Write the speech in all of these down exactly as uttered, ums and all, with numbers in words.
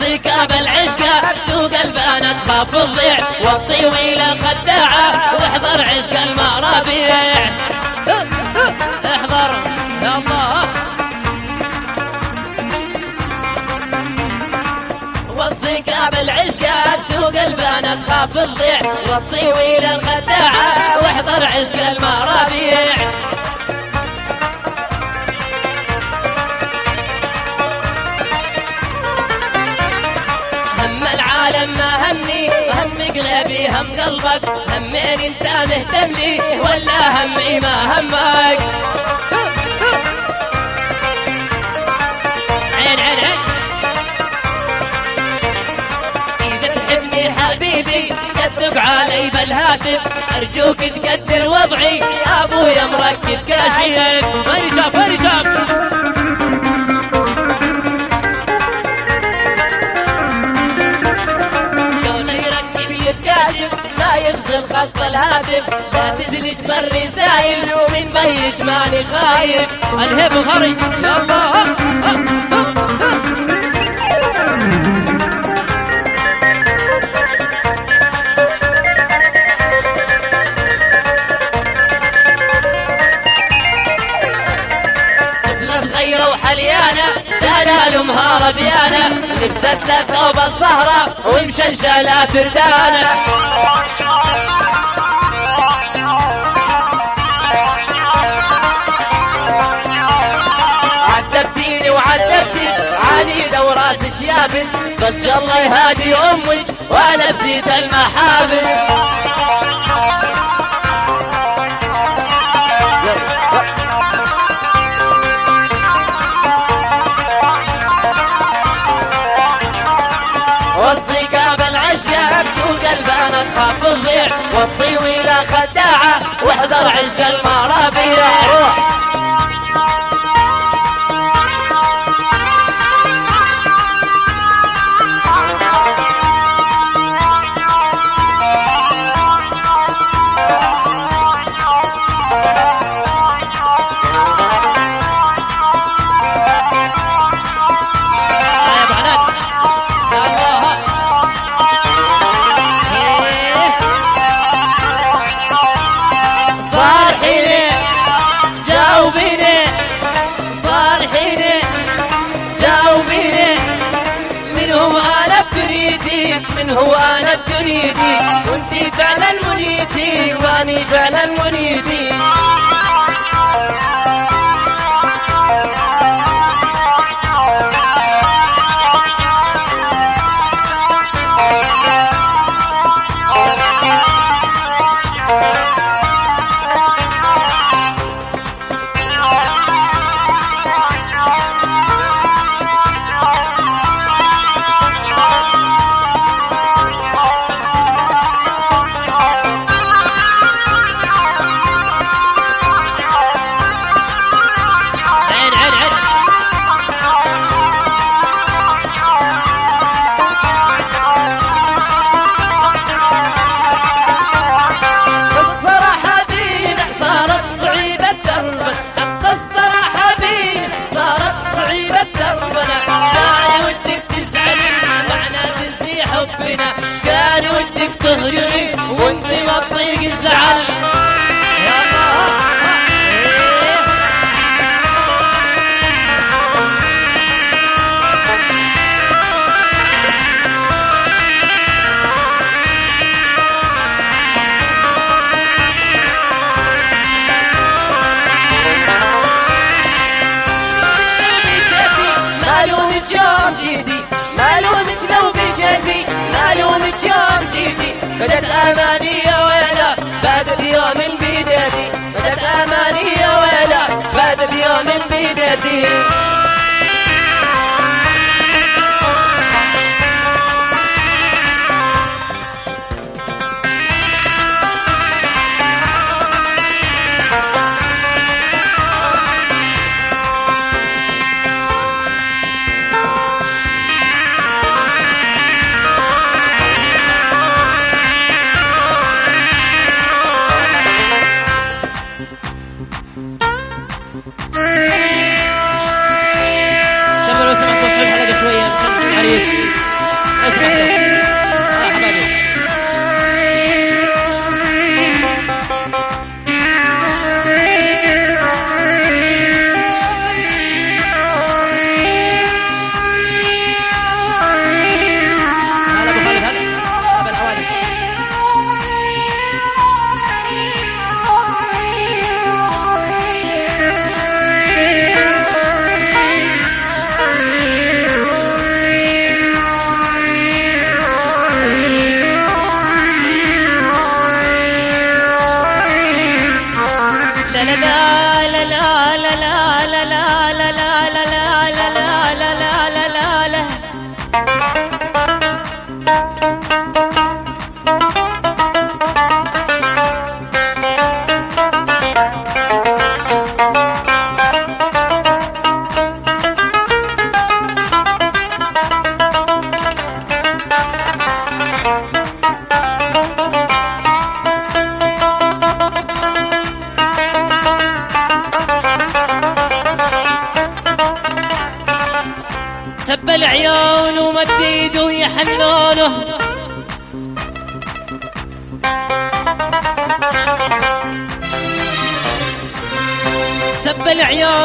والصيكة بالعشقة سوق البنات خاف الضيع والطويلة خداعة واحضر عشق المرابيع. احضر يا الله. والصيكة بالعشقة سوق البنات خاف الضيع والطويلة الخداعة واحضر عشق المرابيع. هم العالم ما همني هم قلبي هم قلبك، همين انت مهتم لي ولا همي ما همك. عين عين عين. إذا تحبني حبيبي كذب علي بالهاتف، أرجوك تقدر وضعي يا أبويا مركب كاشف. فرشة فرشة. لا يفصل خط الهاتف، لا تزلج بالرسايل ومن بيج ماني خايف. الهب غري يا الله. طفلة صغيرة وحليانة دلال مهارة بيانة، لبست لها ثوب الزهرة ومشلشلة تردانة. عذبتيني وعذبتك عنيدة وراسك يابس، ضج الله يهادي أمك ولبسيت المحابس. والصيكة بالعشقة بسوق البنات خاف الضيع والطويلة خداعة واحضر عشق المرابيع. من هو أنا بتريدي وانتي فعلا منيتي واني فعلا منيتي.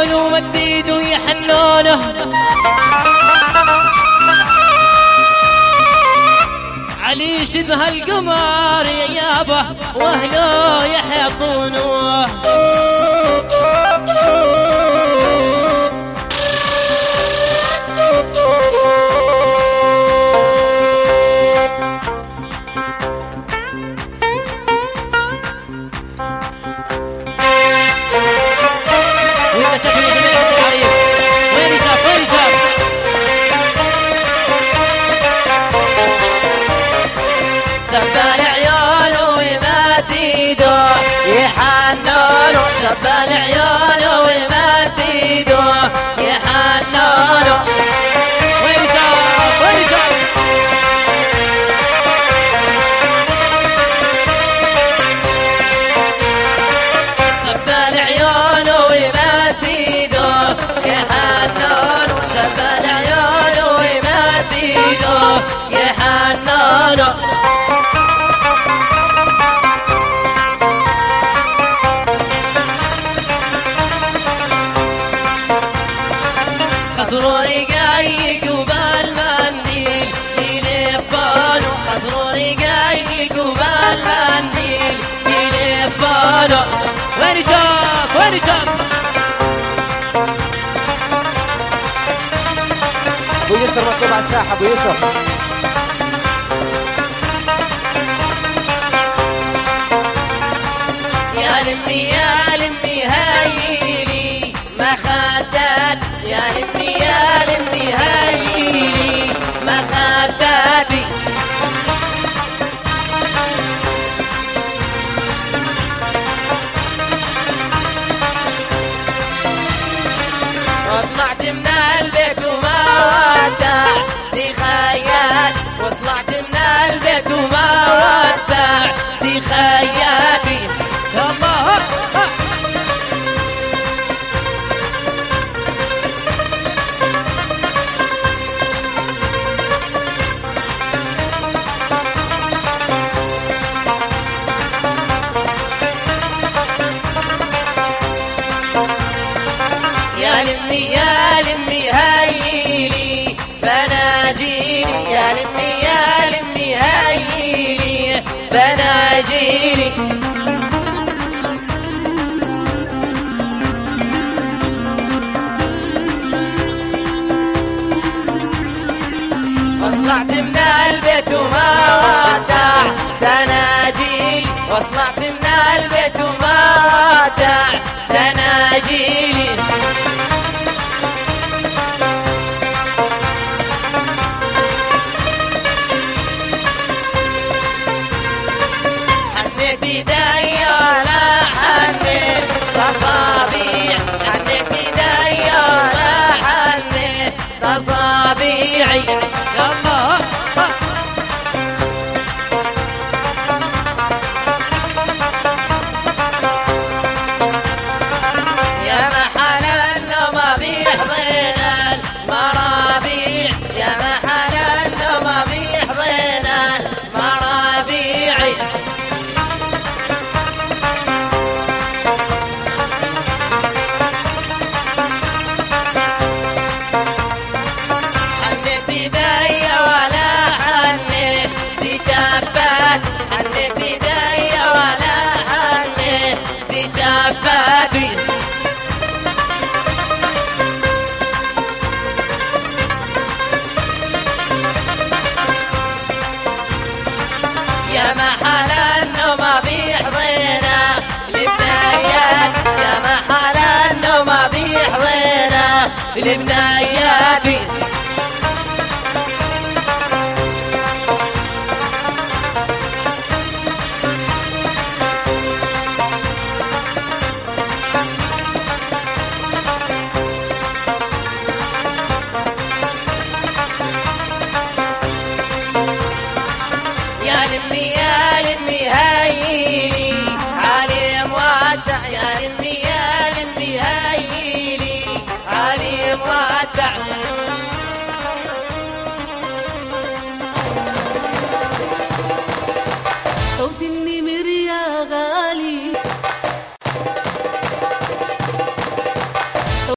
العيون ومد ايده يحنونه، علي شبه القمر يا يابه واهله يحطونه. يحنونه سب العيون ومد ايده يحنونه. وين جاب وين جاب سب العيون ومد ايده يحنونه سب العيون ومد ايده يحنونه. خزروا رقايق وبالمنديل يلفونه خزروا رقايق وبالمنديل يلفونه. وين جاب وين جاب ابو يسر مطلوب على الساحه. ابو يسر يا لمي يا لمي هايلي ما خدت يا لمي يا لمي هايلي ما خدتي. وطلعت من البيت وما ودعتي خيال وطلعت من البيت وما ودعتي خيالي. يا الله يا لمي يا لمي هايلي بناجيلي يا لمي يا لمي هايلي بناجيلي. وطلعت من البيت وما ودعت تناجيلي وطلعت من البيت وما ودعت تناجيلي. حنيت ايدي ولا حنيت تصابيع حنيت ايدي ولا حنيت تصابيعي. يا الله يا محل النوم بيحضن المرابيع يا محل النوم بيحضن المرابيع. حنيت ايدي ولا حنيت جفات حنيت ايدي ولا حنيت جفاتي. يا محل النوم بيحضن البنايات يا محل النوم بيحضن البنايات. يا لمي يا لمي هايلي علي مودع يا لمي يا لمي هايلي علي مودع.